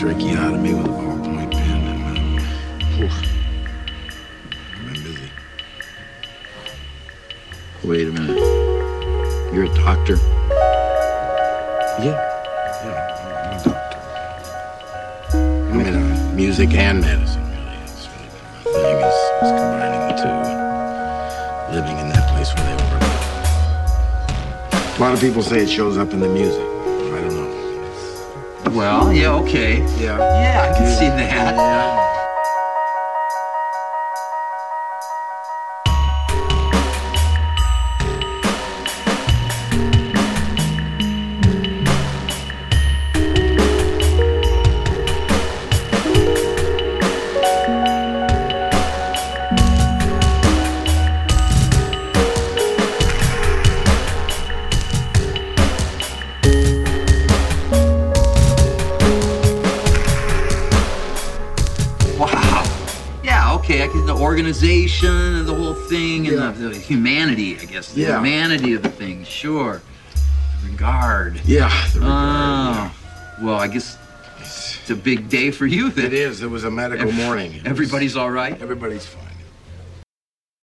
jerky out of me with a ballpoint pen, and I've been busy. Wait a minute. You're a doctor? Yeah, I'm a doctor. I mean, music and medicine, really. It's really been my thing, is combining the two. Living in that place where they overlap. A lot of people say it shows up in the music. I don't know. Well, yeah, okay. Yeah. Yeah, I can see that. Yeah. Okay, I can the organization and the whole thing and Yeah. the humanity, I guess. The Yeah. humanity of the thing, sure. The regard. Yeah, the regard. Oh. Well, I guess it's a big day for you then. It is. It was a medical morning. Everybody's all right? Everybody's fine.